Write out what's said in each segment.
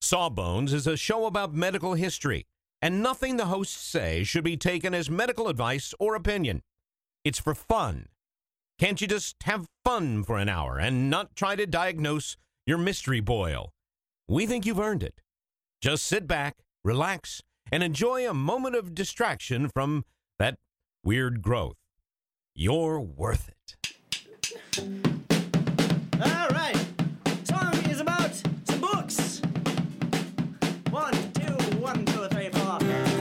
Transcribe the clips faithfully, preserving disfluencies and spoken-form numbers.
Sawbones is a show about medical history, and nothing the hosts say should be taken as medical advice or opinion. It's for fun. Can't you just have fun for an hour and not try to diagnose your mystery boil? We think you've earned it. Just sit back, relax, and enjoy a moment of distraction from that weird growth. You're worth it. All right. Song is about some books. One, two, one, two, three, four.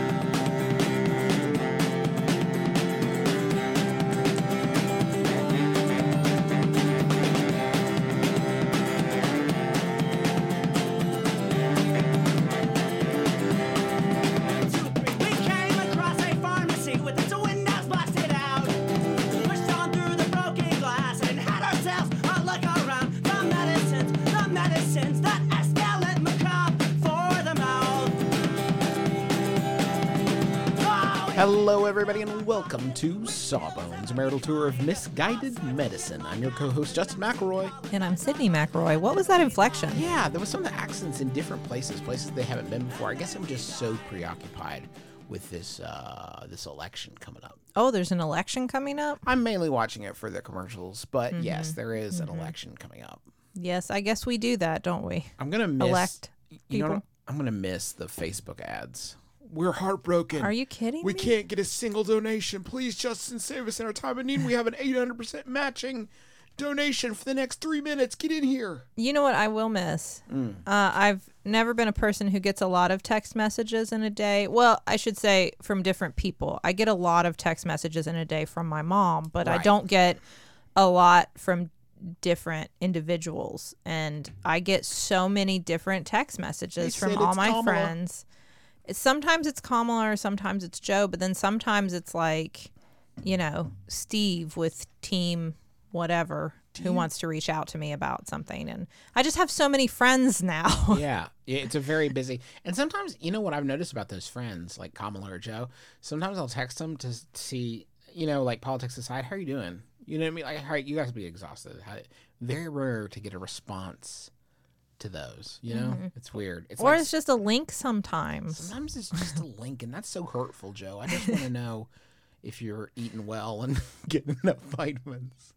Hello, everybody, and welcome to Sawbones, a marital tour of misguided medicine. I'm your co-host, Justin McElroy. And I'm Sydney McElroy. What was that inflection? Yeah, there was some of the accents in different places, places they haven't been before. I guess I'm just so preoccupied with this uh, this election coming up. Oh, there's an election coming up? I'm mainly watching it for the commercials, but Mm-hmm. yes, there is Mm-hmm. an election coming up. Yes, I guess we do that, don't we? I'm going to miss... Elect you know, people. I'm going to miss the Facebook ads. We're heartbroken. Are you kidding We me? can't get a single donation. Please, Justin, save us in our time of need. We have an eight hundred percent matching donation for the next three minutes. Get in here. You know what I will miss? Mm. Uh, I've never been a person who gets a lot of text messages in a day. Well, I should say from different people. I get a lot of text messages in a day from my mom, but Right. I don't get a lot from different individuals. And I get so many different text messages They from said all it's my Kamala. friends. It's, sometimes it's Kamala or sometimes it's Joe, but then sometimes it's like, you know, Steve with team whatever who wants to reach out to me about something. And I just have so many friends now. Yeah, it's a very busy. And sometimes, you know what I've noticed about those friends, like Kamala or Joe, sometimes I'll text them to see, you know, like politics aside, how are you doing? You know what I mean? Like, how, you guys be exhausted. How, very rare to get a response to those, you know? Mhm. It's weird. It's Or like, it's just a link sometimes. sometimes it's just a link, and that's so hurtful, Joe. I just want to know if you're eating well and getting enough vitamins.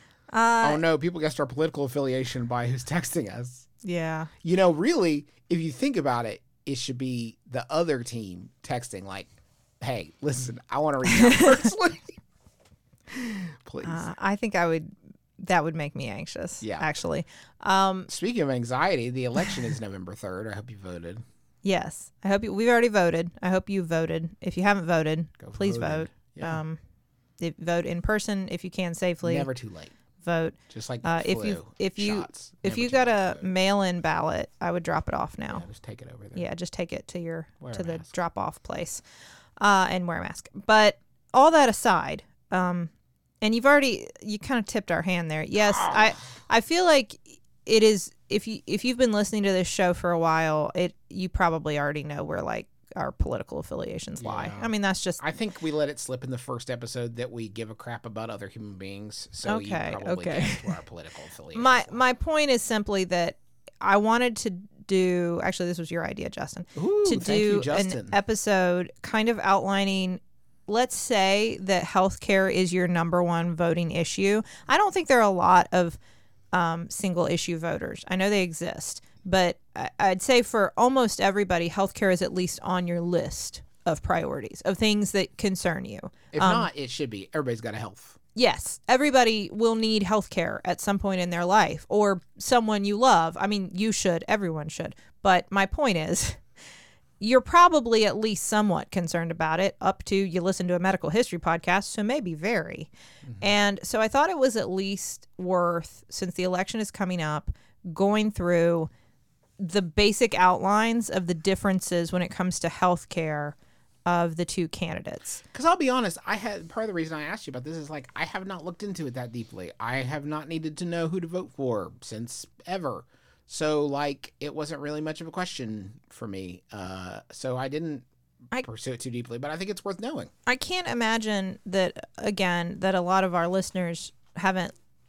Uh, Oh, no, people guessed our political affiliation by who's texting us. yeah. You know, really, if you think about it, it should be the other team texting like, hey, listen, I want to reach out personally. Please. Uh, I think I would, that would make me anxious, Yeah. actually. Um, Speaking of anxiety, the election is November third. I hope you voted. yes. I hope you, we've already voted. I hope you voted. If you haven't voted, Go please voted. vote. Yeah. Um, if, vote in person if you can safely. Never too late. Vote. Just like Uh, if flu you if you shots. if Never you too got late a to vote. mail-in ballot, I would drop it off now. Yeah, just take it over there. Yeah, just take it to your Wear to a the mask. drop-off place, uh, and wear a mask. But all that aside, um, and you've already you kind of tipped our hand there. Yes, I I feel like it is. If you if you've been listening to this show for a while, it you probably already know where like our political affiliations lie. Yeah. I mean, that's just I think we let it slip in the first episode that we give a crap about other human beings. So you Okay, probably okay. guessed where our political affiliation my lie. my point is simply that I wanted to do. Actually, this was your idea, Justin. Ooh, to thank you, do Justin. an episode kind of outlining, let's say that healthcare is your number one voting issue. I don't think there are a lot of um, single issue voters. I know they exist, but I- I'd say for almost everybody, healthcare is at least on your list of priorities, of things that concern you. If Um, not, it should be. Everybody's got a health. Yes, everybody will need healthcare at some point in their life, or someone you love. I mean, you should, everyone should. But my point is, you're probably at least somewhat concerned about it, up to you listen to a medical history podcast, so maybe very. And so I thought it was at least worth, since the election is coming up, going through the basic outlines of the differences when it comes to healthcare of the two candidates. Because I'll be honest, I had part of the reason I asked you about this is like I have not looked into it that deeply. I have not needed to know who to vote for since ever. So like it wasn't really much of a question for me. Uh, so I didn't I- pursue it too deeply, but I think it's worth knowing. I can't imagine that, again, that a lot of our listeners haven't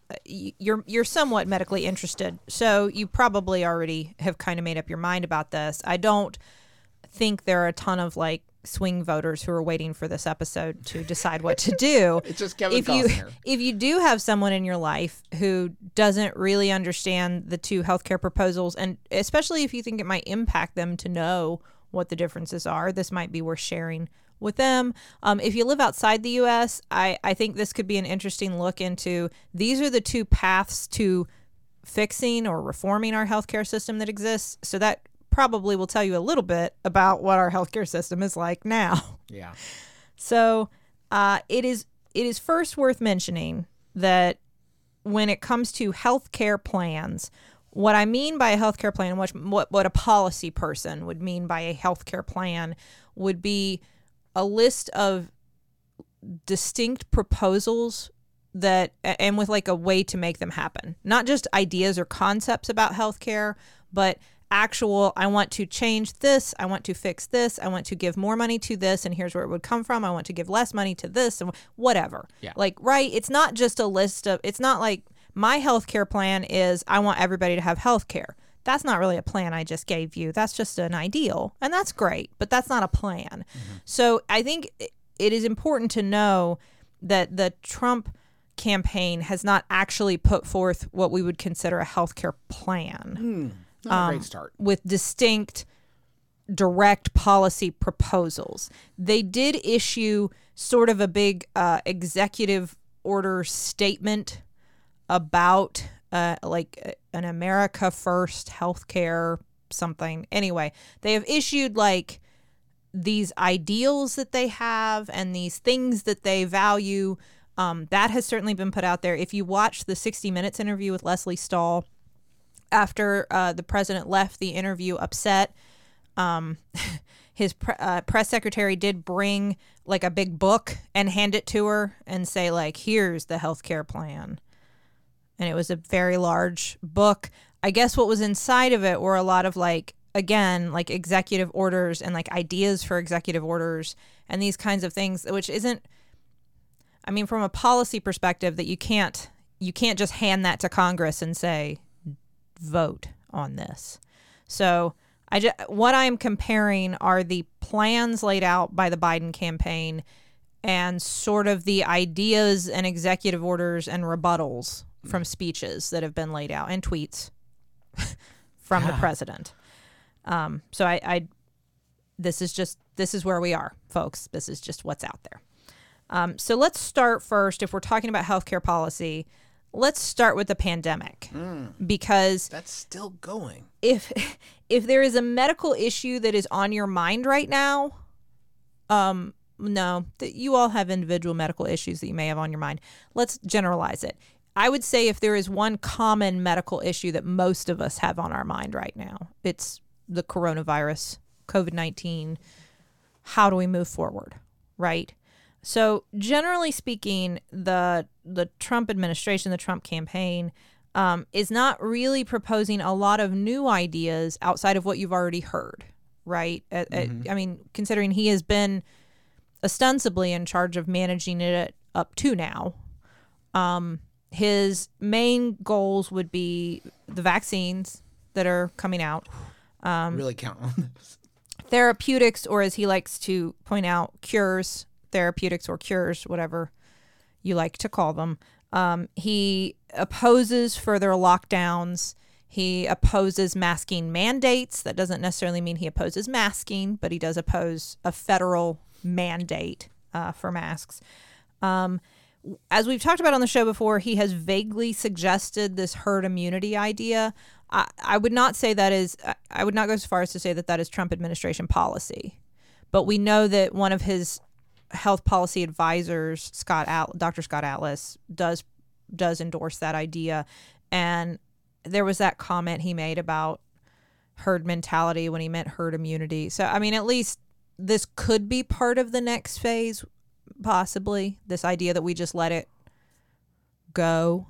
y- you're you're somewhat medically interested, so you probably already have kind of made up your mind about this. I don't think there are a ton of like swing voters who are waiting for this episode to decide what to do. It's just Kevin if you Costner. if you do have someone in your life who doesn't really understand the two healthcare proposals, and especially if you think it might impact them to know what the differences are, this might be worth sharing with them. Um, if you live outside the U S, I, I think this could be an interesting look into these are the two paths to fixing or reforming our healthcare system that exists. So that probably will tell you a little bit about what our healthcare system is like now. Yeah. So uh, it is it is first worth mentioning that when it comes to healthcare plans, what I mean by a healthcare plan and what, what what a policy person would mean by a healthcare plan would be a list of distinct proposals that, and with like a way to make them happen. Not just ideas or concepts about healthcare, but actual, I want to change this, I want to fix this, I want to give more money to this, and here's where it would come from. I want to give less money to this, and whatever. Yeah. Like, right? It's not just a list of, it's not like my healthcare plan is I want everybody to have healthcare. That's not really a plan I just gave you. That's just an ideal, and that's great, but that's not a plan. Mm-hmm. So I think it is important to know that the Trump campaign has not actually put forth what we would consider a healthcare plan. Mm, not a um, great start. With distinct, direct policy proposals. They did issue sort of a big uh, executive order statement about uh, like an America First healthcare something. Anyway, they have issued like these ideals that they have and these things that they value. Um, that has certainly been put out there. If you watch the sixty minutes interview with Leslie Stahl after uh, the president left the interview upset, um, his pre- uh, press secretary did bring like a big book and hand it to her and say like, here's the healthcare plan. And it was a very large book. I guess what was inside of it were a lot of like, again, like executive orders and like ideas for executive orders and these kinds of things, which isn't, I mean, from a policy perspective, that you can't, you can't just hand that to Congress and say, vote on this. So I just, what I'm comparing are the plans laid out by the Biden campaign and sort of the ideas and executive orders and rebuttals from speeches that have been laid out and tweets from the president. Um, so I, I, this is just, this is where we are, folks. This is just what's out there. Um, so let's start first. If we're talking about healthcare policy, let's start with the pandemic, Mm, because that's still going. if if there is a medical issue that is on your mind right now, um, no, that you all have individual medical issues that you may have on your mind. Let's generalize it. I would say if there is one common medical issue that most of us have on our mind right now, it's the coronavirus, COVID nineteen. How do we move forward, right? So generally speaking, the the Trump administration, the Trump campaign, um, is not really proposing a lot of new ideas outside of what you've already heard, right? At, Mm-hmm. at, I mean, considering he has been ostensibly in charge of managing it up to now, um, his main goals would be the vaccines that are coming out, um, really count on this. therapeutics, or as he likes to point out, cures, therapeutics or cures, whatever you like to call them. Um, he opposes further lockdowns. He opposes masking mandates. That doesn't necessarily mean he opposes masking, but he does oppose a federal mandate uh, for masks. Um, as we've talked about on the show before, he has vaguely suggested this herd immunity idea. I, I would not say that is, I would not go as far as to say that that is Trump administration policy, but we know that one of his health policy advisors, Scott At- Doctor Scott Atlas, does does endorse that idea. And there was that comment he made about herd mentality when he meant herd immunity. So, I mean, at least this could be part of the next phase, possibly. This idea that we just let it go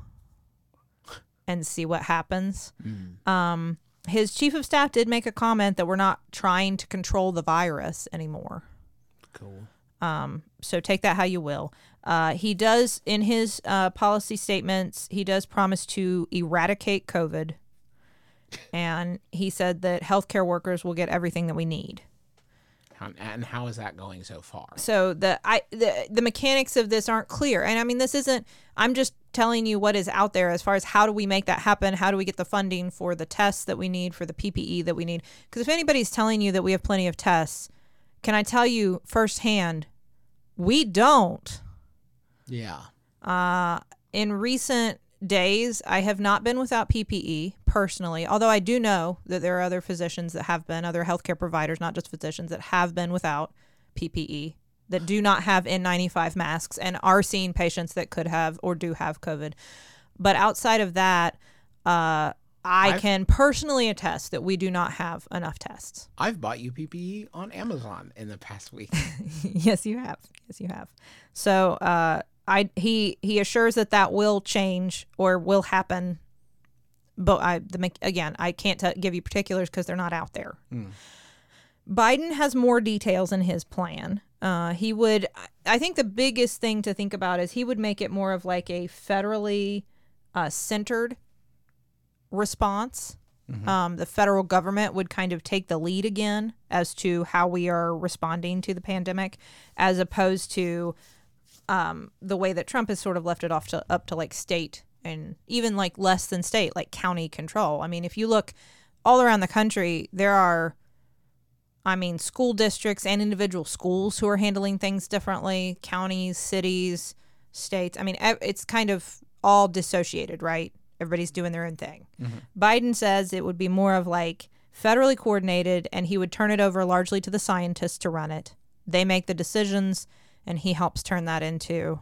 and see what happens. Mm. Um, his chief of staff did make a comment that we're not trying to control the virus anymore. Cool. Um, so take that how you will. Uh, he does, in his uh, policy statements, he does promise to eradicate COVID. And he said that healthcare workers will get everything that we need. How, and how is that going so far? So the I the the mechanics of this aren't clear. And I mean, this isn't, I'm just telling you what is out there as far as how do we make that happen? How do we get the funding for the tests that we need, for the P P E that we need? Because if anybody's telling you that we have plenty of tests, can I tell you firsthand, we don't. Yeah. Uh, in recent days, I have not been without P P E personally, although I do know that there are other physicians that have been, other healthcare providers, not just physicians, that have been without P P E, that do not have N ninety-five masks and are seeing patients that could have or do have COVID. But outside of that, uh, I I've, can personally attest that we do not have enough tests. I've bought you P P E on Amazon in the past week. Yes, you have. Yes, you have. So uh, I he he assures that that will change or will happen. But I the again, I can't t- give you particulars because they're not out there. Mm. Biden has more details in his plan. Uh, he would, I think the biggest thing to think about is he would make it more of like a federally uh, centered response. Mm-hmm. Um, the federal government would kind of take the lead again as to how we are responding to the pandemic, as opposed to um, the way that Trump has sort of left it off to up to like state and even like less than state, like county control. I mean, if you look all around the country, there are, I mean, school districts and individual schools who are handling things differently, counties, cities, states. I mean, it's kind of all dissociated, right? Everybody's doing their own thing. Mm-hmm. Biden says it would be more of like federally coordinated, and he would turn it over largely to the scientists to run it. They make the decisions, and he helps turn that into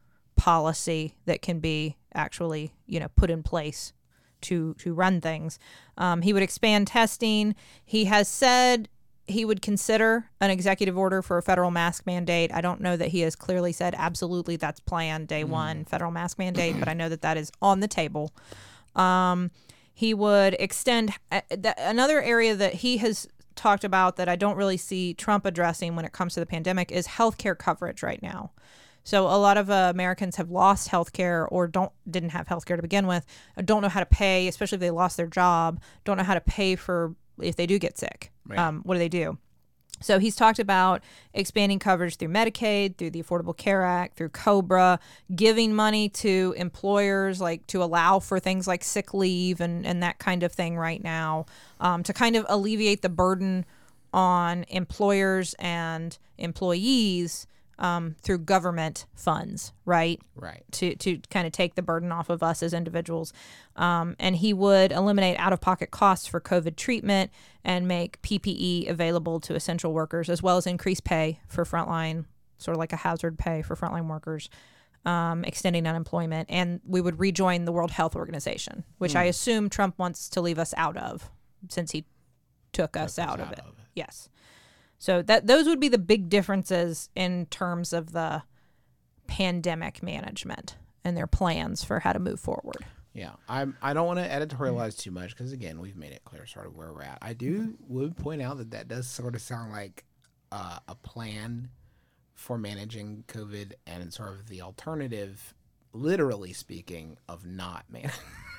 policy that can be actually, you know, put in place to to run things. Um, he would expand testing. He has said he would consider an executive order for a federal mask mandate. I don't know that he has clearly said absolutely that's planned day mm. one federal mask mandate, but I know that that is on the table. Um, he would extend uh, th- another area that he has talked about that I don't really see Trump addressing when it comes to the pandemic is healthcare coverage right now. So a lot of uh, Americans have lost healthcare or don't didn't have healthcare to begin with, don't know how to pay, especially if they lost their job, don't know how to pay for if they do get sick. Right. Um, what do they do? So he's talked about expanding coverage through Medicaid, through the Affordable Care Act, through COBRA, giving money to employers, like to allow for things like sick leave and, and that kind of thing right now, um, to kind of alleviate the burden on employers and employees um, through government funds, right? Right. To to kind of take the burden off of us as individuals. Um, and he would eliminate out-of-pocket costs for COVID treatment and make P P E available to essential workers, as well as increase pay for frontline, sort of like a hazard pay for frontline workers, um, extending unemployment. And we would rejoin the World Health Organization, which mm. I assume Trump wants to leave us out of since he took, took us, us out, out of, it. of it. Yes. So that those would be the big differences in terms of the pandemic management and their plans for how to move forward. Yeah, I'm, I don't want to editorialize too much because, again, we've made it clear sort of where we're at. I do would point out that that does sort of sound like uh, a plan for managing COVID and sort of the alternative, literally speaking, of not managing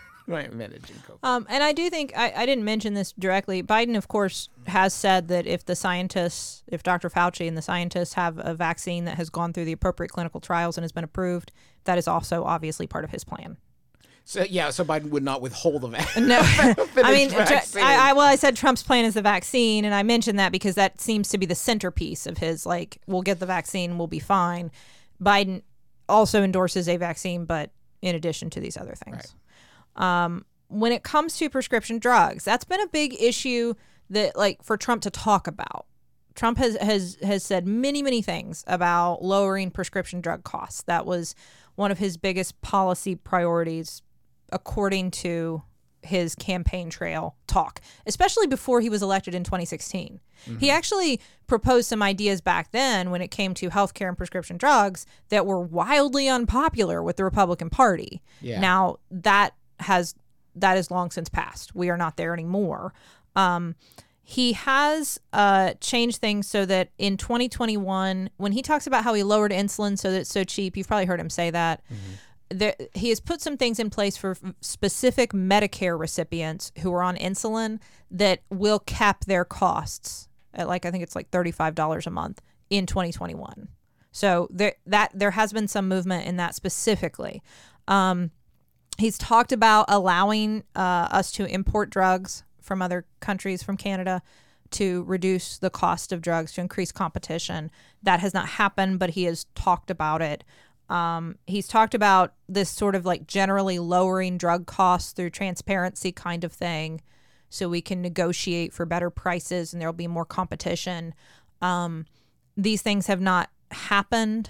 managing COVID. Um, and I do think, I, I didn't mention this directly, Biden, of course, has said that if the scientists, if Doctor Fauci and the scientists have a vaccine that has gone through the appropriate clinical trials and has been approved, that is also obviously part of his plan. So yeah, so Biden would not withhold the vaccine. No, I mean, I, I well, I said Trump's plan is the vaccine, and I mentioned that because that seems to be the centerpiece of his. Like, we'll get the vaccine, we'll be fine. Biden also endorses a vaccine, but in addition to these other things. Right. Um, when it comes to prescription drugs, that's been a big issue that, like, for Trump to talk about. Trump has has has said many, many things about lowering prescription drug costs. That was one of his biggest policy priorities, according to his campaign trail talk, especially before he was elected in twenty sixteen. Mm-hmm. He actually proposed some ideas back then when it came to healthcare and prescription drugs that were wildly unpopular with the Republican Party. Yeah. Now, that has that is long since passed. We are not there anymore. Um, he has uh, changed things so that in twenty twenty-one, when he talks about how he lowered insulin so that it's so cheap, you've probably heard him say that. Mm-hmm. There, he has put some things in place for specific Medicare recipients who are on insulin that will cap their costs at, like, I think it's like thirty-five dollars a month in twenty twenty-one. So there that there has been some movement in that specifically. Um, he's talked about allowing uh, us to import drugs from other countries, from Canada, to reduce the cost of drugs, to increase competition. That has not happened, but he has talked about it. Um, he's talked about this sort of like generally lowering drug costs through transparency kind of thing, so we can negotiate for better prices and there'll be more competition. Um, these things have not happened.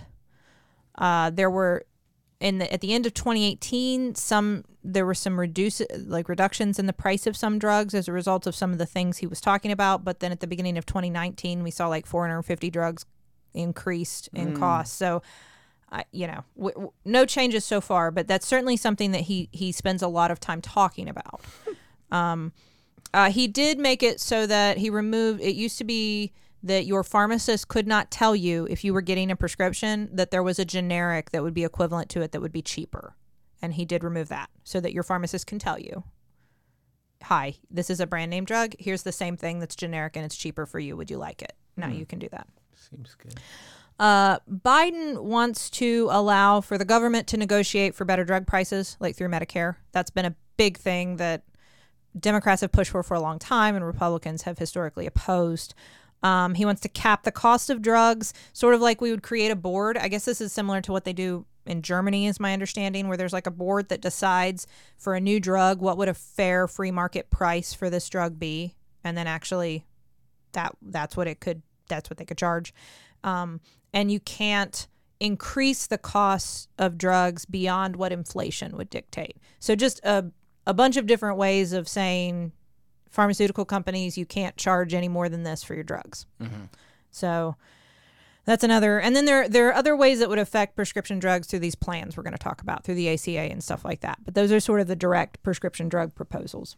Uh, there were in the, at the end of twenty eighteen, some there were some reduce like reductions in the price of some drugs as a result of some of the things he was talking about. But then at the beginning of twenty nineteen, we saw like four hundred fifty drugs increased in mm. cost. So, uh, you know, w- w- no changes so far, but that's certainly something that he he spends a lot of time talking about. um, uh, he did make it so that he removed. It used to be that your pharmacist could not tell you if you were getting a prescription that there was a generic that would be equivalent to it that would be cheaper. And he did remove that so that your pharmacist can tell you, hi, this is a brand name drug. Here's the same thing that's generic and it's cheaper for you. Would you like it? Now mm. you can do that. Seems good. Uh, Biden wants to allow for the government to negotiate for better drug prices, like through Medicare. That's been a big thing that Democrats have pushed for for a long time and Republicans have historically opposed. Um, he wants to cap the cost of drugs, sort of like we would create a board. I guess this is similar to what they do in Germany, is my understanding, where there's like a board that decides for a new drug, what would a fair free market price for this drug be? And then actually that that's what it could, that's what they could charge. Um, and you can't increase the costs of drugs beyond what inflation would dictate. So just a, a bunch of different ways of saying, pharmaceutical companies, you can't charge any more than this for your drugs. Mm-hmm. So that's another. And then there there are other ways that would affect prescription drugs through these plans we're going to talk about, through the A C A and stuff like that. But those are sort of the direct prescription drug proposals.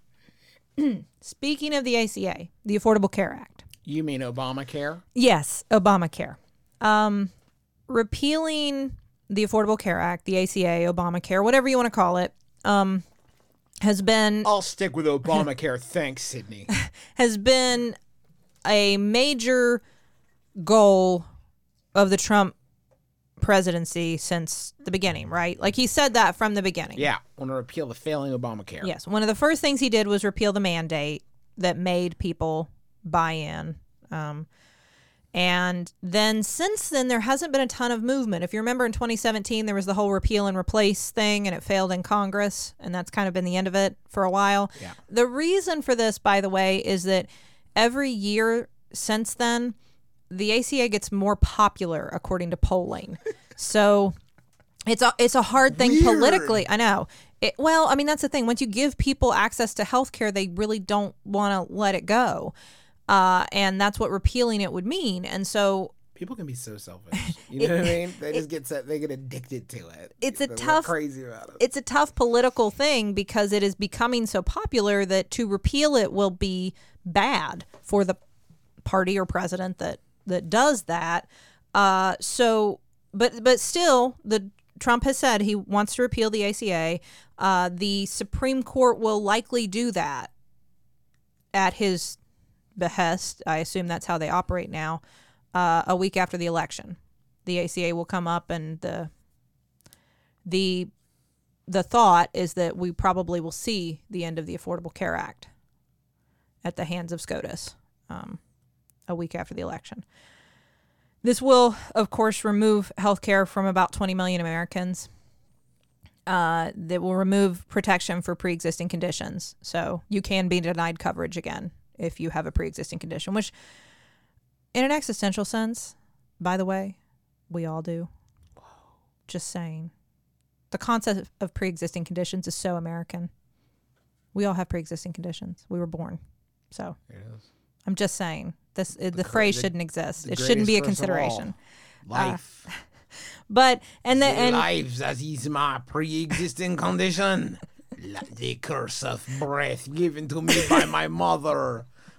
Speaking of the A C A, the Affordable Care Act. You mean Obamacare? Yes, Obamacare. Um, repealing the Affordable Care Act, the A C A, Obamacare, whatever you want to call it, um, has been... I'll stick with Obamacare. Thanks, Sydney. Has been a major goal of the Trump presidency since the beginning, right? Like, he said that from the beginning. Yeah, want to repeal the failing Obamacare. Yes. One of the first things he did was repeal the mandate that made people buy in. Um, and then since then, there hasn't been a ton of movement. If you remember in twenty seventeen, there was the whole repeal and replace thing, and it failed in Congress, and that's kind of been the end of it for a while. Yeah. The reason for this, by the way, is that every year since then, the A C A gets more popular according to polling. So it's a, it's a hard thing Weird. politically. I know. It, well, I mean, that's the thing. Once you give people access to health care, they really don't want to let it go. Uh, and that's what repealing it would mean. And so people can be so selfish. You know it, what I mean? They just it, get set, they get addicted to it. It's a They're tough crazy about it. It's a tough political thing because it is becoming so popular that to repeal it will be bad for the party or president that that does that. Uh, so, but but still, the Trump has said he wants to repeal the A C A. Uh, the Supreme Court will likely do that at his behest. I assume that's how they operate now. Uh, a week after the election, the A C A will come up, and the the the thought is that we probably will see the end of the Affordable Care Act at the hands of SCOTUS um, a week after the election. This will, of course, remove health care from about twenty million Americans. Uh, that will remove protection for pre-existing conditions. So you can be denied coverage again if you have a pre-existing condition, which in an existential sense, by the way, we all do. Just saying. The concept of pre-existing conditions is so American. We all have pre-existing conditions. We were born. So Yes. I'm just saying. This the, the cra- phrase the- shouldn't exist. the It shouldn't be a greatest curse of all. consideration. Life. Uh, But and the the and life that is my pre-existing condition. La- the curse of breath given to me by my mother.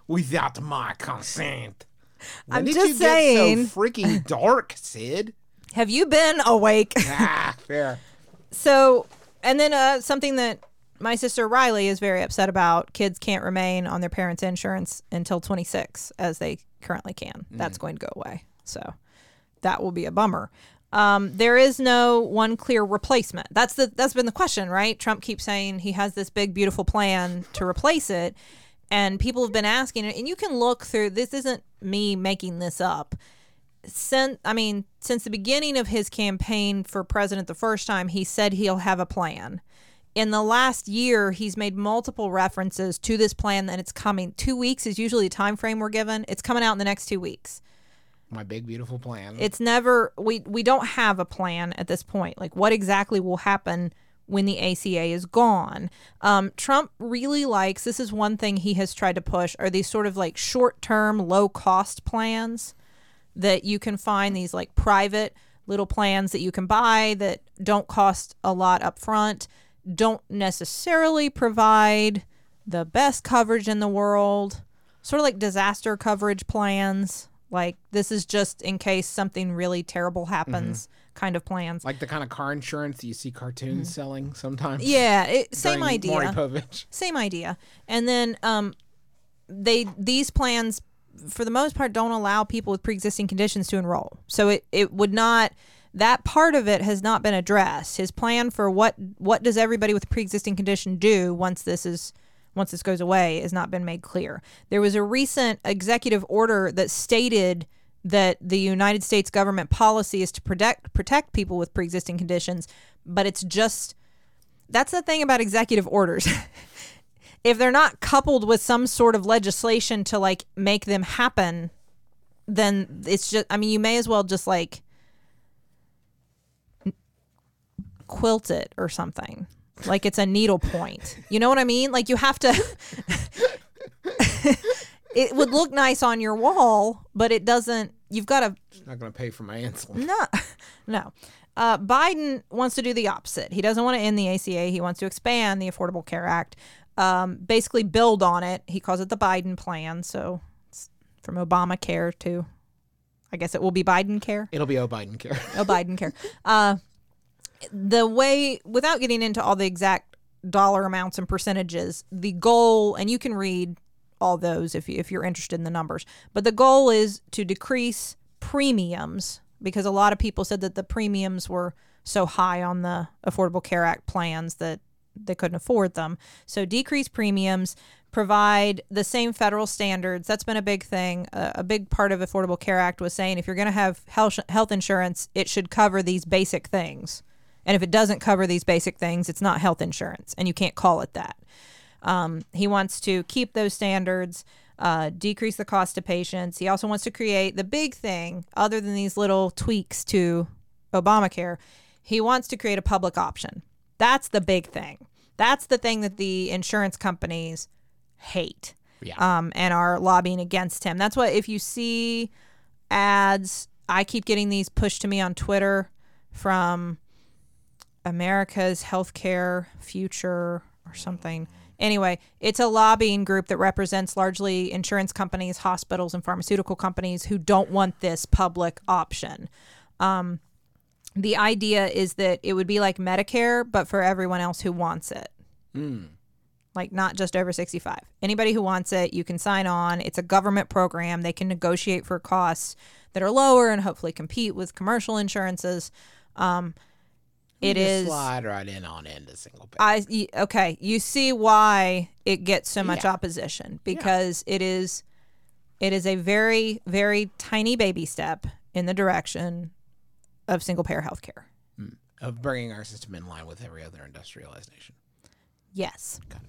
without my consent. When I'm did just you saying. Get so freaking dark, Sid. Have you been awake? Ah, fair. So, and then uh, something that my sister Riley is very upset about, kids can't remain on their parents' insurance until twenty-six, as they currently can. Mm. That's going to go away. So that will be a bummer. Um, there is no one clear replacement. That's the that's been the question, right? Trump keeps saying he has this big, beautiful plan to replace it. And people have been asking, and you can look through, this isn't me making this up. Since, I mean, since the beginning of his campaign for president the first time, he said he'll have a plan. In the last year, he's made multiple references to this plan that it's coming. Two weeks is usually the time frame we're given. It's coming out in the next two weeks. My big, beautiful plan. It's never, we, we don't have a plan at this point. Like, what exactly will happen when the A C A is gone? Um, Trump really likes, this is one thing he has tried to push, are these sort of like short-term, low-cost plans that you can find, these like private little plans that you can buy that don't cost a lot up front, don't necessarily provide the best coverage in the world, sort of like disaster coverage plans. Like, this is just in case something really terrible happens mm-hmm. kind of plans. Like the kind of car insurance that you see cartoons mm-hmm. selling sometimes. Yeah, it, same idea. Maury Povich. Same idea. And then um, they these plans, for the most part, don't allow people with pre-existing conditions to enroll. So it, it would not, that part of it has not been addressed. His plan for what what does everybody with a pre-existing condition do once this is once this goes away has not been made clear. There was a recent executive order that stated that the United States government policy is to protect protect people with pre-existing conditions, but it's just, that's the thing about executive orders. If they're not coupled with some sort of legislation to like make them happen, then it's just, I mean, you may as well just like quilt it or something. Like it's a needle point. You know what I mean? Like you have to, it would look nice on your wall, but it doesn't, you've got to. It's not going to pay for my insulin. No, no. Uh, Biden wants to do the opposite. He doesn't want to end the A C A. He wants to expand the Affordable Care Act, um, basically build on it. He calls it the Biden plan. So it's from Obamacare to, I guess it will be Biden care. It'll be O'Biden care. O'Biden care. Uh, the way, without getting into all the exact dollar amounts and percentages, the goal, and you can read all those if, you, if you're interested in the numbers, but the goal is to decrease premiums, because a lot of people said that the premiums were so high on the Affordable Care Act plans that they couldn't afford them. So decrease premiums, provide the same federal standards. That's been a big thing. Uh, a big part of Affordable Care Act was saying if you're going to have health health insurance, it should cover these basic things. And if it doesn't cover these basic things, it's not health insurance, and you can't call it that. Um, he wants to keep those standards, uh, decrease the cost to patients. He also wants to create the big thing, other than these little tweaks to Obamacare. He wants to create a public option. That's the big thing. That's the thing that the insurance companies hate, yeah. um, and are lobbying against him. That's why if you see ads, I keep getting these pushed to me on Twitter from America's Healthcare Future or something. Anyway, it's a lobbying group that represents largely insurance companies, hospitals, and pharmaceutical companies who don't want this public option. Um, the idea is that it would be like Medicare, but for everyone else who wants it. Mm. Like not just over sixty-five. Anybody who wants it, you can sign on. It's a government program. They can negotiate for costs that are lower and hopefully compete with commercial insurances. Um, It you is slide right in on into single payer. I okay. You see why it gets so much Yeah. opposition, because yeah. it is, it is a very very tiny baby step in the direction of single payer healthcare. Mm. Of bringing our system in line with every other industrialized nation. Yes. Got it.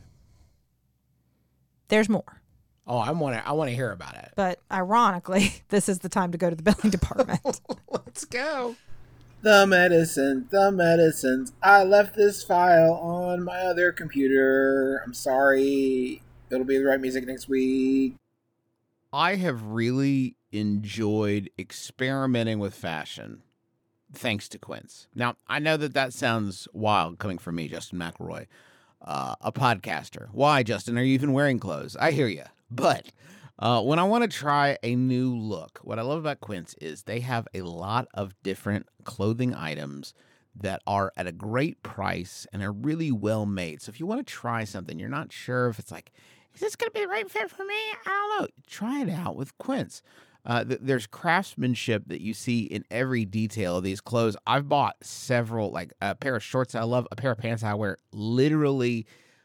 There's more. Oh, I want to. I want to hear about it. But ironically, this is the time to go to the billing department. Let's go. The medicine, the medicines. I left this file on my other computer. I'm sorry. It'll be the right music next week. I have really enjoyed experimenting with fashion, thanks to Quince. Now, I know that that sounds wild coming from me, Justin McElroy, uh, a podcaster. Why, Justin? Are you even wearing clothes? I hear you. But Uh, when I want to try a new look, what I love about Quince is they have a lot of different clothing items that are at a great price and are really well made. So if you want to try something, you're not sure if it's like, is this going to be the right fit for me? I don't know. Try it out with Quince. Uh, th- there's craftsmanship that you see in every detail of these clothes. I've bought several, like a pair of shorts I love, a pair of pants I wear literally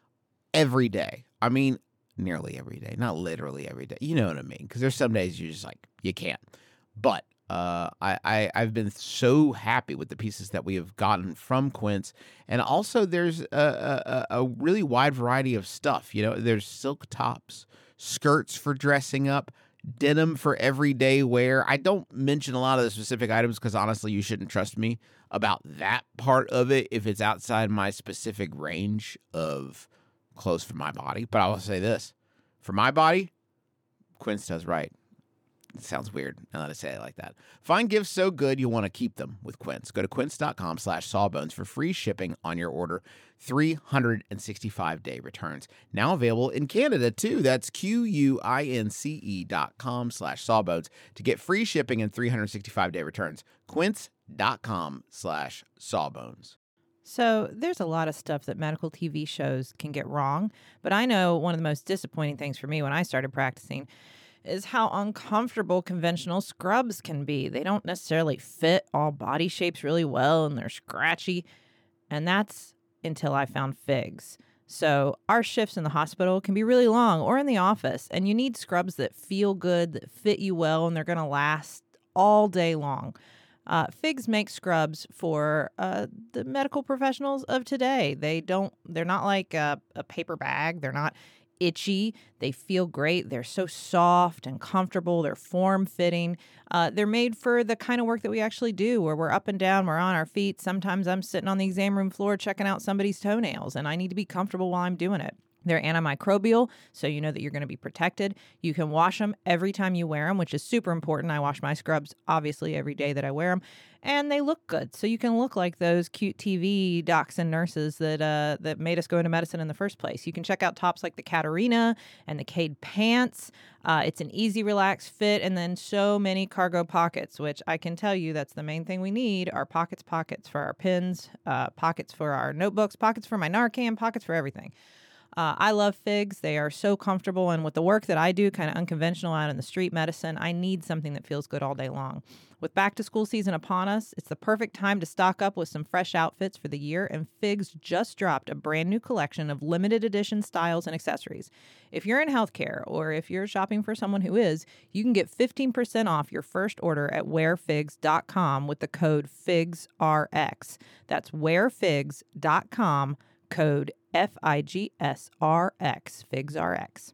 every day. I mean, nearly every day, not literally every day. You know what I mean? Because there's some days you just like, you can't. But uh, I, I, I've been so happy with the pieces that we have gotten from Quince. And also there's a, a, a really wide variety of stuff. You know, there's silk tops, skirts for dressing up, denim for everyday wear. I don't mention a lot of the specific items because honestly, you shouldn't trust me about that part of it if it's outside my specific range of clothes for my body. But I will say this, for my body, Quince does right. It sounds weird now that I say it like that. Find gifts so good you'll want to keep them with Quince. Go to quince.com slash sawbones for free shipping on your order. three hundred sixty-five day returns. Now available in Canada too. That's Q-U-I-N-C-E dot com slash sawbones to get free shipping and three hundred sixty-five day returns. Quince.com slash sawbones. So there's a lot of stuff that medical T V shows can get wrong, but I know one of the most disappointing things for me when I started practicing is how uncomfortable conventional scrubs can be. They don't necessarily fit all body shapes really well, and they're scratchy. And that's until I found Figs. So our shifts in the hospital can be really long or in the office, and you need scrubs that feel good, that fit you well, and they're going to last all day long. Uh, Figs make scrubs for uh, the medical professionals of today. They don't, they're not like a, a paper bag. They're not itchy. They feel great. They're so soft and comfortable. They're form-fitting. Uh, they're made for the kind of work that we actually do, where we're up and down, we're on our feet. Sometimes I'm sitting on the exam room floor checking out somebody's toenails, and I need to be comfortable while I'm doing it. They're antimicrobial, so you know that you're going to be protected. You can wash them every time you wear them, which is super important. I wash my scrubs, obviously, every day that I wear them. And they look good, so you can look like those cute T V docs and nurses that uh, that made us go into medicine in the first place. You can check out tops like the Catarina and the Cade pants. Uh, it's an easy, relaxed fit, and then so many cargo pockets, which I can tell you that's the main thing we need, are pockets, pockets for our pens, uh, pockets for our notebooks, pockets for my Narcan, pockets for everything. Uh, I love Figs. They are so comfortable, and with the work that I do, kind of unconventional out in the street medicine, I need something that feels good all day long. With back to school season upon us, it's the perfect time to stock up with some fresh outfits for the year, and Figs just dropped a brand new collection of limited edition styles and accessories. If you're in healthcare, or if you're shopping for someone who is, you can get fifteen percent off your first order at wear figs dot com with the code FIGSRX. That's wear figs dot com, code F I G S R X, FIGSRX.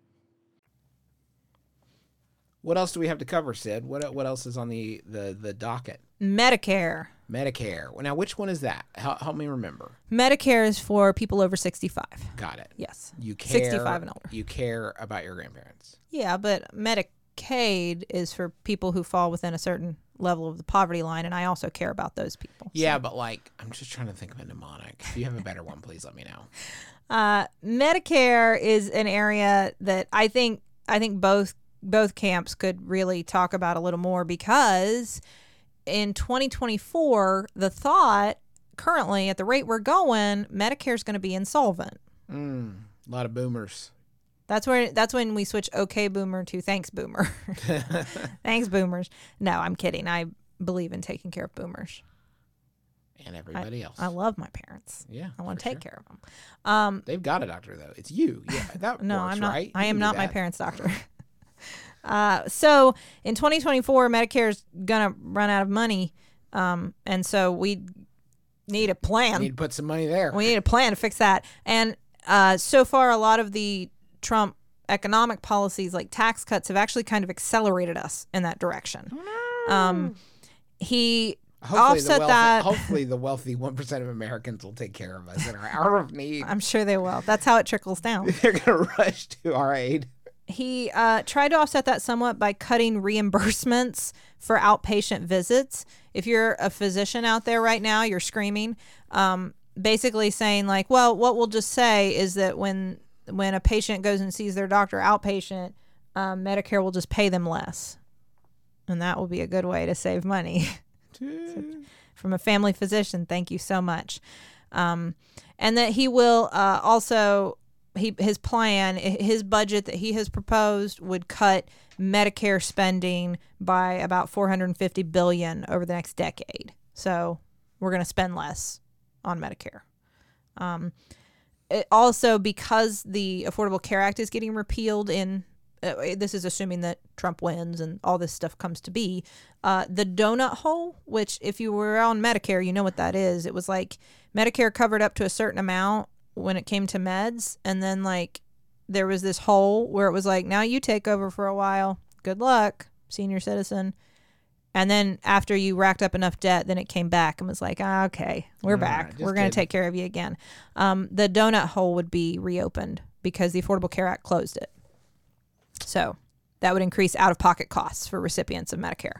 What else do we have to cover, Sid? What what else is on the, the, the docket? Medicare. Medicare. Now, which one is that? Help, help me remember. Medicare is for people over sixty-five. Got it. Yes. You care, sixty-five and older. You care about your grandparents. Yeah, but Medicaid is for people who fall within a certain level of the poverty line, and I also care about those people. Yeah, but like, I'm just trying to think of a mnemonic. If you have a better one, please let me know. Uh, Medicare is an area that I think I think both both camps could really talk about a little more, because in twenty twenty-four, the thought currently at the rate we're going, Medicare is going to be insolvent. Mm, a lot of boomers. That's where that's when we switch okay boomer to thanks boomer. Thanks boomers. No, I'm kidding. I believe in taking care of boomers. And everybody I, else. I love my parents. Yeah. I want to for take sure. care of them. Um, They've got a doctor, though. It's you. Yeah. That no, works, I'm not. right? I You am can do not my that. parents' doctor. uh, so in twenty twenty-four, Medicare's gonna run out of money, um, and so we need a plan. You need to put some money there. We need a plan to fix that. And uh, so far, a lot of the Trump economic policies, like tax cuts, have actually kind of accelerated us in that direction. Um, he Hopefully the offset wealthy, that. Hopefully the wealthy one percent of Americans will take care of us in our hour of need. I'm sure they will. That's how it trickles down. They're going to rush to our aid. He uh, tried to offset that somewhat by cutting reimbursements for outpatient visits. If you're a physician out there right now, you're screaming, um, basically saying like, well, what we'll just say is that when when a patient goes and sees their doctor outpatient, um, Medicare will just pay them less. And that will be a good way to save money. So, from a family physician, thank you so much. Um, and that he will uh, also, he his plan, his budget that he has proposed would cut Medicare spending by about four hundred fifty billion dollars over the next decade. So we're going to spend less on Medicare. Um, it also, because the Affordable Care Act is getting repealed in, uh, this is assuming that Trump wins and all this stuff comes to be, uh, the donut hole, which if you were on Medicare, you know what that is. It was like Medicare covered up to a certain amount when it came to meds. And then like there was this hole where it was like, now you take over for a while. Good luck, senior citizen. And then after you racked up enough debt, then it came back and was like, ah, okay, we're All back. right, we're just going to kidding. take care of you again. Um, the donut hole would be reopened because the Affordable Care Act closed it. So that would increase out-of-pocket costs for recipients of Medicare.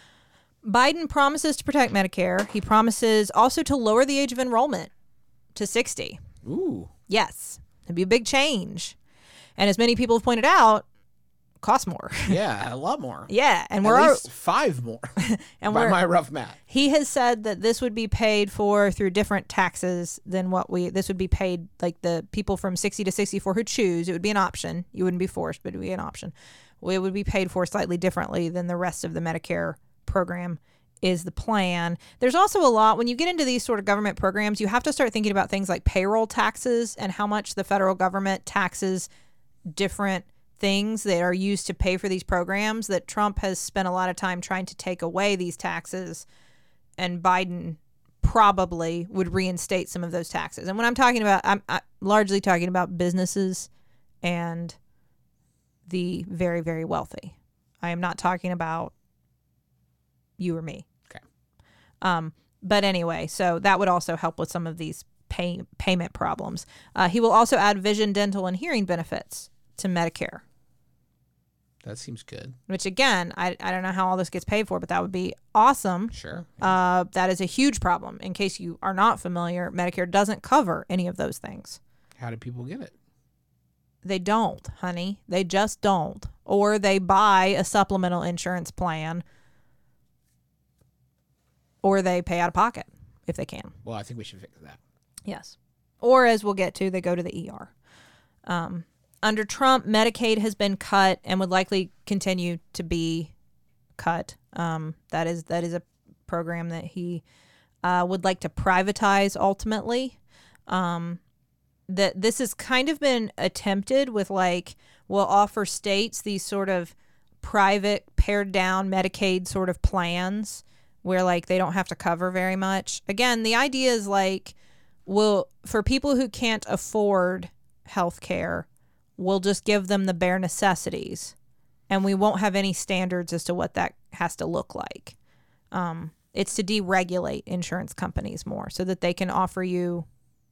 Biden promises to protect Medicare. He promises also to lower the age of enrollment to sixty. Ooh. Yes, it'd be a big change. And as many people have pointed out, costs more. Yeah, a lot more. Yeah, and At we're al- least five more. and by we're my rough math. he has said that this would be paid for through different taxes than what we this would be paid like the people from sixty to sixty-four who choose. It would be an option. You wouldn't be forced, but it would be an option. It would be paid for slightly differently than the rest of the Medicare program is the plan. There's also a lot when you get into these sort of government programs, you have to start thinking about things like payroll taxes and how much the federal government taxes different things that are used to pay for these programs, that Trump has spent a lot of time trying to take away these taxes, and Biden probably would reinstate some of those taxes. And when I'm talking about, I'm, I'm largely talking about businesses and the very, very wealthy. I am not talking about you or me. Okay. Um, but anyway, so that would also help with some of these pay, payment problems. Uh, he will also add vision, dental, and hearing benefits to Medicare. That seems good. Which again, I, I don't know how all this gets paid for, but that would be awesome. Sure. Uh, that is a huge problem. In case you are not familiar, Medicare doesn't cover any of those things. How do people get it? They don't, honey. They just don't. Or they buy a supplemental insurance plan, or they pay out of pocket if they can. Well, I think we should fix that. Yes. Or as we'll get to, they go to the E R. Um, under Trump, Medicaid has been cut and would likely continue to be cut. Um, that is that is a program that he uh, would like to privatize ultimately. Um, that this has kind of been attempted with like, we'll offer states these sort of private pared down Medicaid sort of plans where like they don't have to cover very much. Again, the idea is like, we'll, for people who can't afford health care, we'll just give them the bare necessities and we won't have any standards as to what that has to look like. Um, it's to deregulate insurance companies more so that they can offer you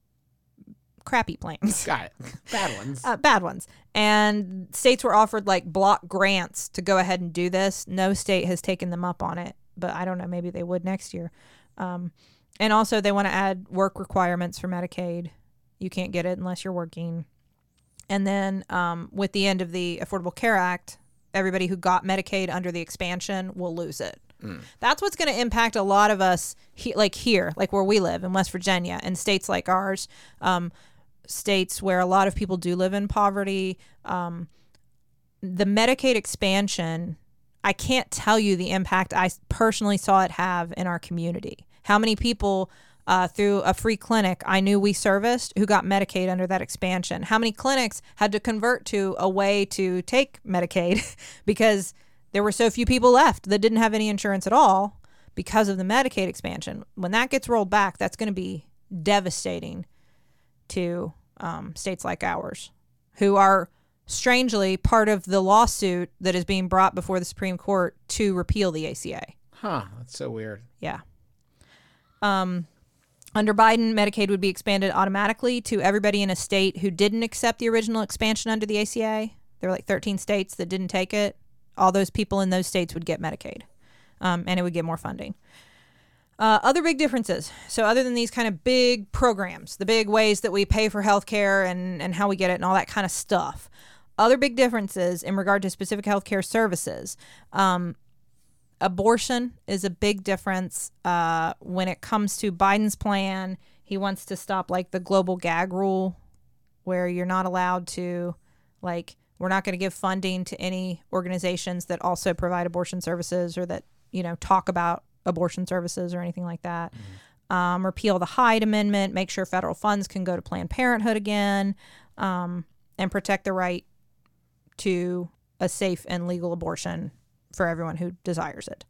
crappy plans. Got it. Bad ones. Uh, bad ones. And states were offered like block grants to go ahead and do this. No state has taken them up on it, but I don't know, maybe they would next year. Um, and also they want to add work requirements for Medicaid. You can't get it unless you're working. And then um, with the end of the Affordable Care Act, everybody who got Medicaid under the expansion will lose it. Mm. That's what's going to impact a lot of us, he, like here, like where we live in West Virginia and states like ours, um, states where a lot of people do live in poverty. Um, the Medicaid expansion, I can't tell you the impact I personally saw it have in our community. How many people uh, through a free clinic I knew we serviced who got Medicaid under that expansion? How many clinics had to convert to a way to take Medicaid because there were so few people left that didn't have any insurance at all because of the Medicaid expansion? When that gets rolled back, that's going to be devastating to um, states like ours, who are strangely part of the lawsuit that is being brought before the Supreme Court to repeal the A C A. Huh. That's so weird. Yeah. Um, under Biden, Medicaid would be expanded automatically to everybody in a state who didn't accept the original expansion under the A C A. There were like thirteen states that didn't take it. All those people in those states would get Medicaid, um, and it would get more funding. Uh, other big differences. So other than these kind of big programs, the big ways that we pay for healthcare and, and how we get it and all that kind of stuff, Other big differences in regard to specific healthcare services. Um, abortion is a big difference uh, when it comes to Biden's plan. He wants to stop like the global gag rule, where you're not allowed to, like, we're not going to give funding to any organizations that also provide abortion services or that, you know, talk about abortion services or anything like that. Mm-hmm. Um, repeal the Hyde Amendment, make sure federal funds can go to Planned Parenthood again, um, and protect the right to a safe and legal abortion for everyone who desires it.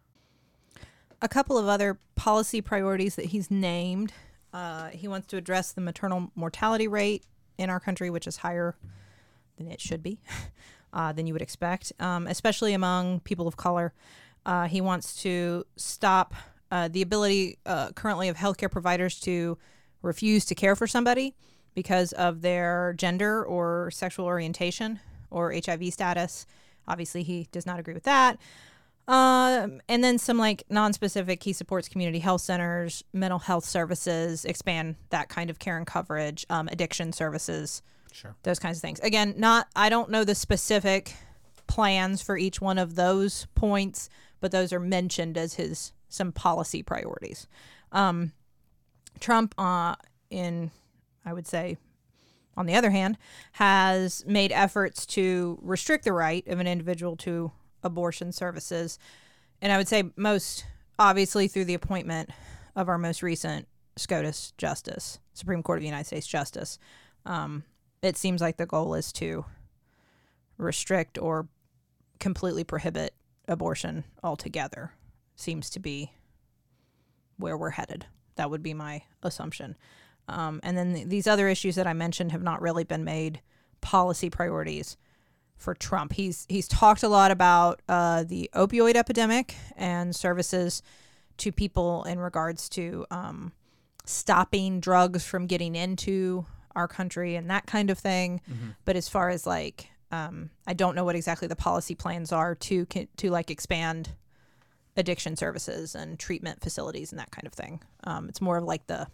A couple of other policy priorities that he's named. Uh, he wants to address the maternal mortality rate in our country, which is higher than it should be, uh, than you would expect, um, especially among people of color. Uh, he wants to stop uh, the ability uh, currently of healthcare providers to refuse to care for somebody because of their gender or sexual orientation or H I V status. Obviously, he does not agree with that. Um, and then some like non-specific, he supports community health centers, mental health services, expand that kind of care and coverage, um, addiction services, Sure. those kinds of things. Again, not I don't know the specific plans for each one of those points, but those are mentioned as his some policy priorities. Um, Trump, uh, in I would say, on the other hand, has made efforts to restrict the right of an individual to abortion services. And I would say most obviously through the appointment of our most recent SCOTUS justice, Supreme Court of the United States justice. Um, it seems like the goal is to restrict or completely prohibit abortion altogether. Seems to be where we're headed. That would be my assumption. Um, and then th- these other issues that I mentioned have not really been made policy priorities for Trump. He's he's talked a lot about uh, the opioid epidemic and services to people in regards to um, stopping drugs from getting into our country and that kind of thing. Mm-hmm. But as far as like, um, I don't know what exactly the policy plans are to to like expand addiction services and treatment facilities and that kind of thing. Um, it's more of like the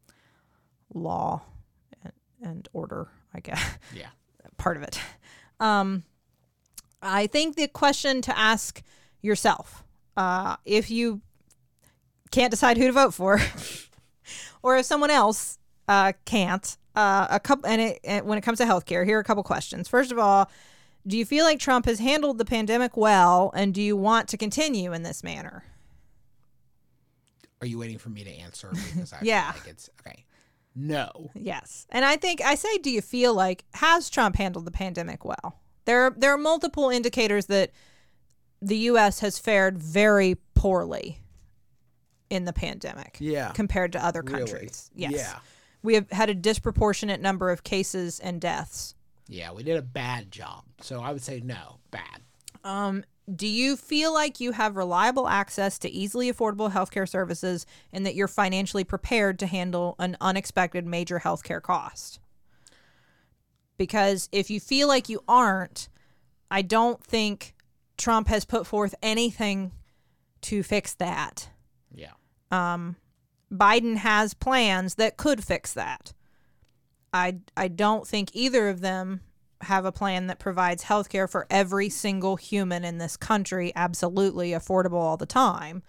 law and, and order, I guess. Yeah. Part of it. Um, I think the question to ask yourself, uh, if you can't decide who to vote for, or if someone else uh, can't, uh, a couple, and, it, and when it comes to healthcare, here are a couple questions. First of all, do you feel like Trump has handled the pandemic well, and do you want to continue in this manner? Are you waiting for me to answer? Because I Yeah. feel like it's okay. No. Yes. And I think I say, do you feel like, has Trump handled the pandemic well? There, there are multiple indicators that the U S has fared very poorly in the pandemic Yeah. compared to other Really? countries. Yes. Yeah. We have had a disproportionate number of cases and deaths. Yeah, we did a bad job. So I would say no, bad. Um, do you feel like you have reliable access to easily affordable healthcare services and that you're financially prepared to handle an unexpected major healthcare cost? Because if you feel like you aren't, I don't think Trump has put forth anything to fix that. Yeah. Um, Biden has plans that could fix that. I, I don't think either of them have a plan that provides health care for every single human in this country, absolutely affordable all the time.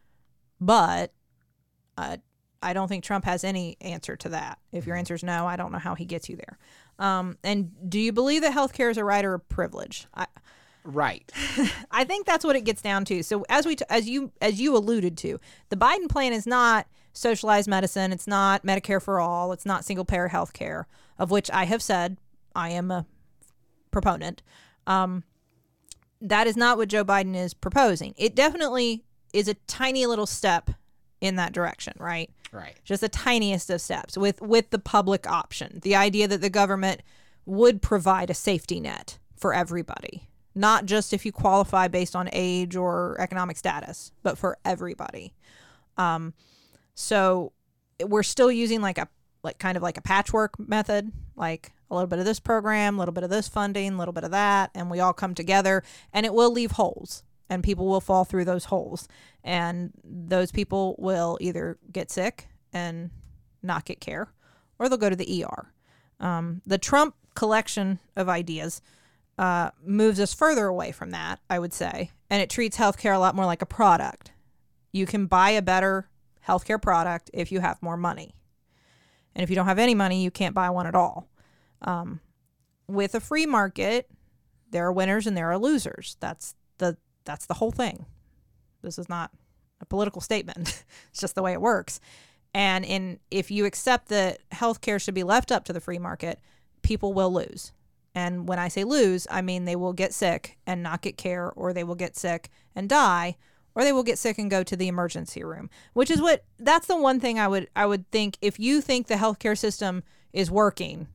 But uh, I don't think Trump has any answer to that. If your answer is no, I don't know how he gets you there. Um, and do you believe that health care is a right or a privilege? I, Right. I think that's what it gets down to. So as we, t- as you, as you alluded to, the Biden plan is not socialized medicine. It's not Medicare for all. It's not single payer health care, of which I have said I am a proponent. Um, that is not what Joe Biden is proposing. It definitely is a tiny little step in that direction, right? Right. Just the tiniest of steps with, with the public option. The idea that the government would provide a safety net for everybody. Not just if you qualify based on age or economic status, but for everybody. Um, so we're still using like a like kind of like a patchwork method, like a little bit of this program, a little bit of this funding, a little bit of that, and we all come together, and it will leave holes, and people will fall through those holes, and those people will either get sick and not get care, or they'll go to the E R. Um, the Trump collection of ideas uh, moves us further away from that, I would say. And it treats healthcare a lot more like a product. You can buy a better healthcare product if you have more money. And if you don't have any money, you can't buy one at all. Um, with a free market, there are winners and there are losers. That's the that's the whole thing. This is not a political statement. It's just the way it works. And in if you accept that healthcare should be left up to the free market, people will lose. And when I say lose, I mean they will get sick and not get care, or they will get sick and die, or they will get sick and go to the emergency room, which is what that's the one thing I would I would think if you think the healthcare system is working.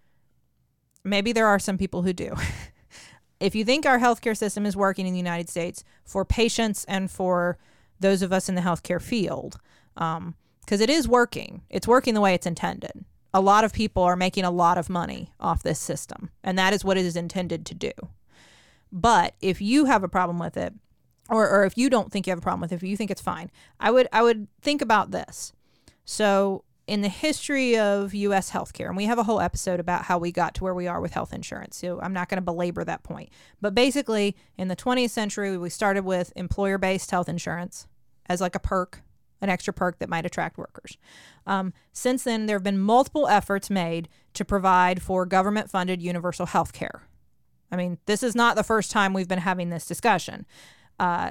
Maybe there are some people who do. If you think our healthcare system is working in the United States for patients and for those of us in the healthcare field, um, because it is working. It's working the way it's intended. A lot of people are making a lot of money off this system, and that is what it is intended to do. But if you have a problem with it, or, or if you don't think you have a problem with it, if you think it's fine, I would I would think about this. So in the history of U S healthcare, and we have a whole episode about how we got to where we are with health insurance, so I'm not going to belabor that point. But basically, in the twentieth century, we started with employer-based health insurance as like a perk, an extra perk that might attract workers. Um, since then, there have been multiple efforts made to provide for government-funded universal health care. I mean, this is not the first time we've been having this discussion. Uh,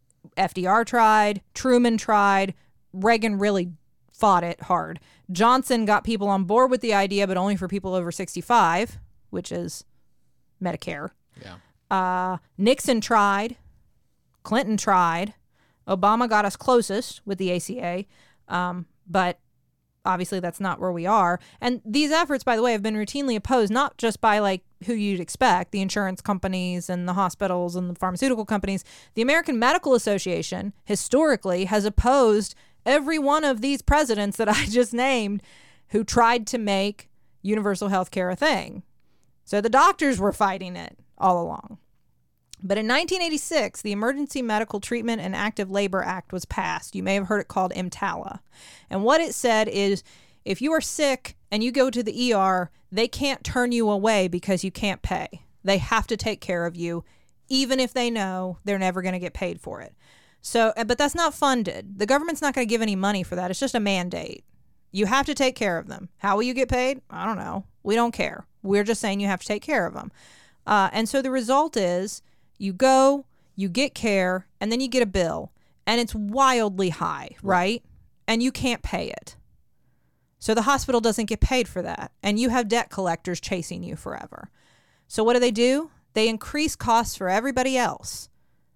F D R tried, Truman tried, Reagan really fought it hard. Johnson got people on board with the idea, but only for people over sixty-five, which is Medicare. Yeah. Uh, Nixon tried. Clinton tried. Obama got us closest with the A C A, um, but obviously that's not where we are. And these efforts, by the way, have been routinely opposed, not just by like who you'd expect, the insurance companies and the hospitals and the pharmaceutical companies. The American Medical Association historically has opposed every one of these presidents that I just named who tried to make universal health care a thing. So the doctors were fighting it all along. But in nineteen eighty-six, the Emergency Medical Treatment and Active Labor Act was passed. You may have heard it called EMTALA. And what it said is, if you are sick and you go to the E R, they can't turn you away because you can't pay. They have to take care of you, even if they know they're never going to get paid for it. So, but that's not funded. The government's not going to give any money for that. It's just a mandate. You have to take care of them. How will you get paid? I don't know. We don't care. We're just saying you have to take care of them. Uh, and so the result is you go, you get care, and then you get a bill. And it's wildly high, right? And you can't pay it. So the hospital doesn't get paid for that. And you have debt collectors chasing you forever. So what do they do? They increase costs for everybody else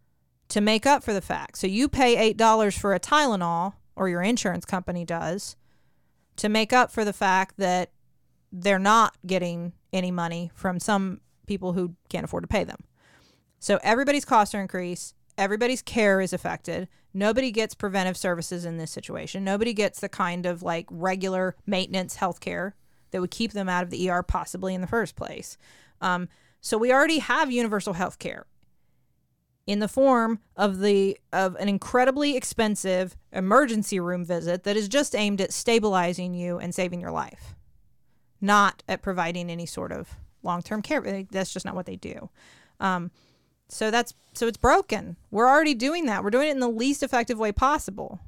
to make up for the fact. So you pay eight dollars for a Tylenol, or your insurance company does, to make up for the fact that they're not getting any money from some people who can't afford to pay them. So everybody's costs are increased. Everybody's care is affected. Nobody gets preventive services in this situation. Nobody gets the kind of like regular maintenance health care that would keep them out of the E R possibly in the first place. Um, so we already have universal health care in the form of the of an incredibly expensive emergency room visit that is just aimed at stabilizing you and saving your life, not at providing any sort of long-term care. That's just not what they do. Um, so that's so it's broken. We're already doing that. We're doing it in the least effective way possible.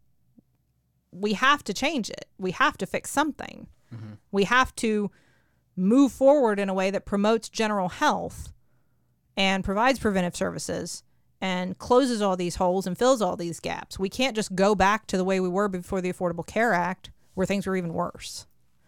We have to change it. We have to fix something. Mm-hmm. We have to move forward in a way that promotes general health and provides preventive services and closes all these holes and fills all these gaps. We can't just go back to the way we were before the Affordable Care Act, where things were even worse.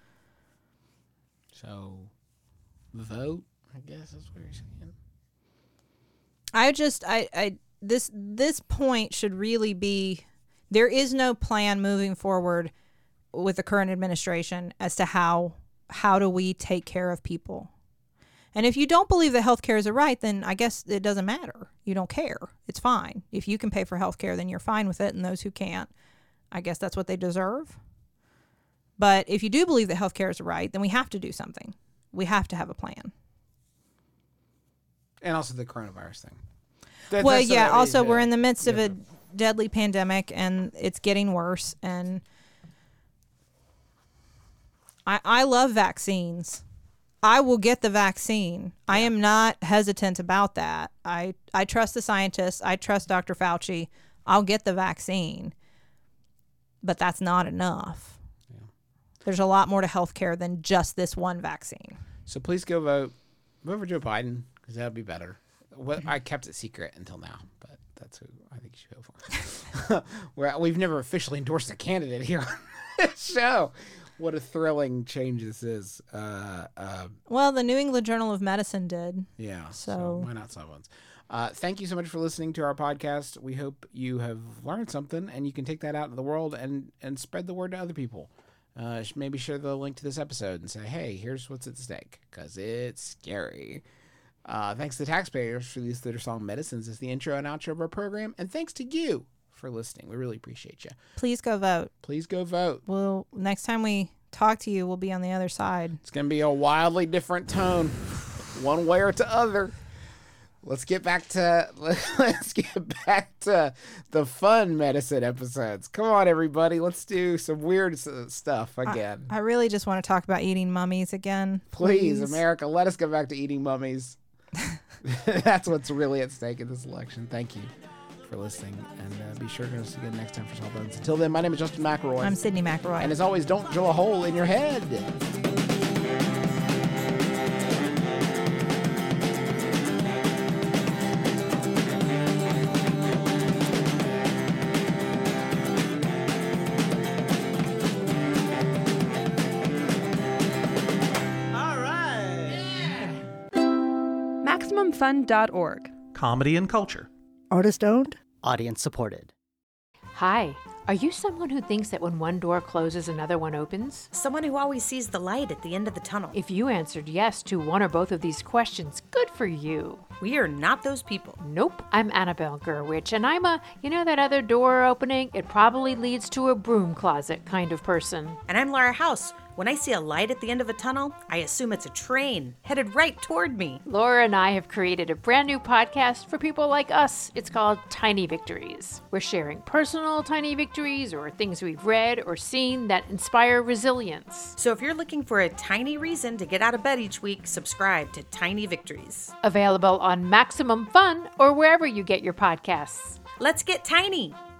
So, vote, I guess is what you're saying. I just, I, I, this, this point should really be, there is no plan moving forward with the current administration as to how, how do we take care of people. And if you don't believe that healthcare is a right, then I guess it doesn't matter. You don't care. It's fine. If you can pay for healthcare, then you're fine with it. And those who can't, I guess that's what they deserve. But if you do believe that healthcare is a right, then we have to do something. We have to have a plan. And also the coronavirus thing. That, well, that's yeah. so Also, is, we're uh, in the midst of yeah. a deadly pandemic, and it's getting worse. And I, I love vaccines. I will get the vaccine. I am not hesitant about that. I, I trust the scientists. I trust Doctor Fauci. I'll get the vaccine. But that's not enough. Yeah. There's a lot more to healthcare than just this one vaccine. So please go vote. Vote for Joe Biden, because that would be better. Well, I kept it secret until now, but that's who I think you should vote for. We're, we've never officially endorsed a candidate here on this show. What a thrilling change this is. Uh, uh, well, the New England Journal of Medicine did. Yeah. So, so why not someone's? Uh, thank you so much for listening to our podcast. We hope you have learned something and you can take that out in the world and, and spread the word to other people. Uh, maybe share the link to this episode and say, hey, here's what's at stake, because it's scary. Uh, thanks to taxpayers for these Theater Song Medicines as the intro and outro of our program. And thanks to you for listening. We really appreciate you. Please go vote. Please go vote. Well, next time we talk to you, we'll be on the other side. It's going to be a wildly different tone, one way or to other. Let's get back to let's get back to the fun medicine episodes. Come on, everybody. Let's do some weird stuff again. I, I really just want to talk about eating mummies again. Please, Please, America, let us go back to eating mummies. That's what's really at stake in this election. Thank you for listening, and uh, be sure to join us again next time for Sawbones. Until then, my name is Justin McElroy. I'm Sydney McElroy. And as always, don't drill a hole in your head. Maximum Fun dot org. Comedy and culture. Artist owned. Audience supported. Hi. Are you someone who thinks that when one door closes, another one opens? Someone who always sees the light at the end of the tunnel. If you answered yes to one or both of these questions, good for you. We are not those people. Nope. I'm Annabelle Gurwitch, and I'm a, you know that other door opening? It probably leads to a broom closet kind of person. And I'm Laura House. When I see a light at the end of a tunnel, I assume it's a train headed right toward me. Laura and I have created a brand new podcast for people like us. It's called Tiny Victories. We're sharing personal tiny victories or things we've read or seen that inspire resilience. So if you're looking for a tiny reason to get out of bed each week, subscribe to Tiny Victories. Available on Maximum Fun or wherever you get your podcasts. Let's get tiny!